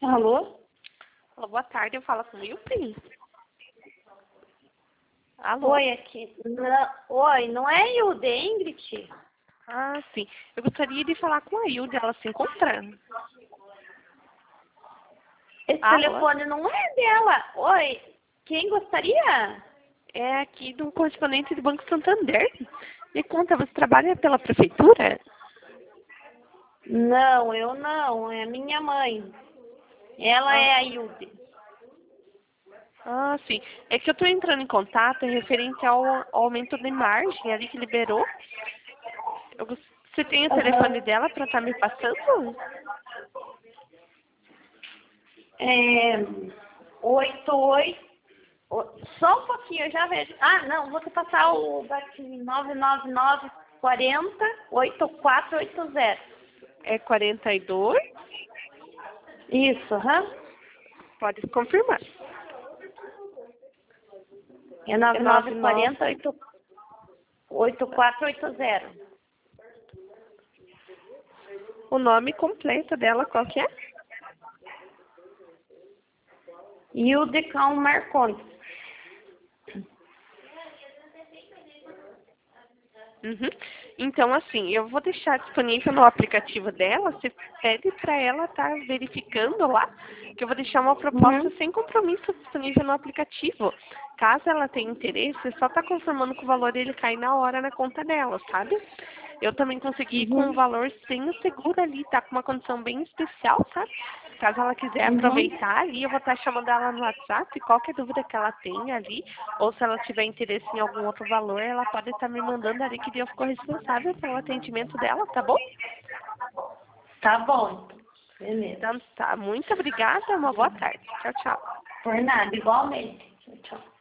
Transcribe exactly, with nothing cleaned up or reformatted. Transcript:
Alô? Alô, boa tarde, eu falo com o Wilpin. Alô? Oi, aqui. Não, oi, não é Hilda, é Ingrid? Ah, sim. Eu gostaria de falar com a Hilda, ela se encontrando. Esse Alô? telefone não é dela. Oi, quem gostaria? É aqui de um correspondente do Banco Santander. Me conta, você trabalha pela prefeitura? Não, eu não, é minha mãe. Ela Ah, é a Hilda. ah, sim. É que eu estou entrando em contato é referente ao, ao aumento de margem ali que liberou. Eu gos- você tem o telefone Aham. dela para estar me passando? É, oito, oito. Só um pouquinho, eu já vejo. Ah, não, vou te passar o daqui nove nove nove quarenta oito quatro oito zero. É quarenta e dois? Isso, aham. Pode confirmar. É É nove nove nove nove. quarenta oito quatro oito zero. O nome completo dela qual que é? Hilde Cão Marcondes. Uhum. Então, assim, eu vou deixar disponível no aplicativo dela, você pede para ela estar verificando lá, que eu vou deixar uma proposta Uhum. sem compromisso disponível no aplicativo. Caso ela tenha interesse, é só tá confirmando que o valor ele cai na hora na conta dela, sabe? Eu também consegui ir com o Uhum. valor sem o seguro ali, tá com uma condição bem especial, sabe? Caso ela quiser Uhum. aproveitar ali, eu vou estar chamando ela no WhatsApp, qualquer dúvida que ela tenha ali, ou se ela tiver interesse em algum outro valor, ela pode estar me mandando ali que eu fico responsável pelo atendimento dela, tá bom? Tá bom. Beleza. Então tá, muito obrigada, uma boa tarde. Tchau, tchau. Por nada, igualmente. Tchau, tchau.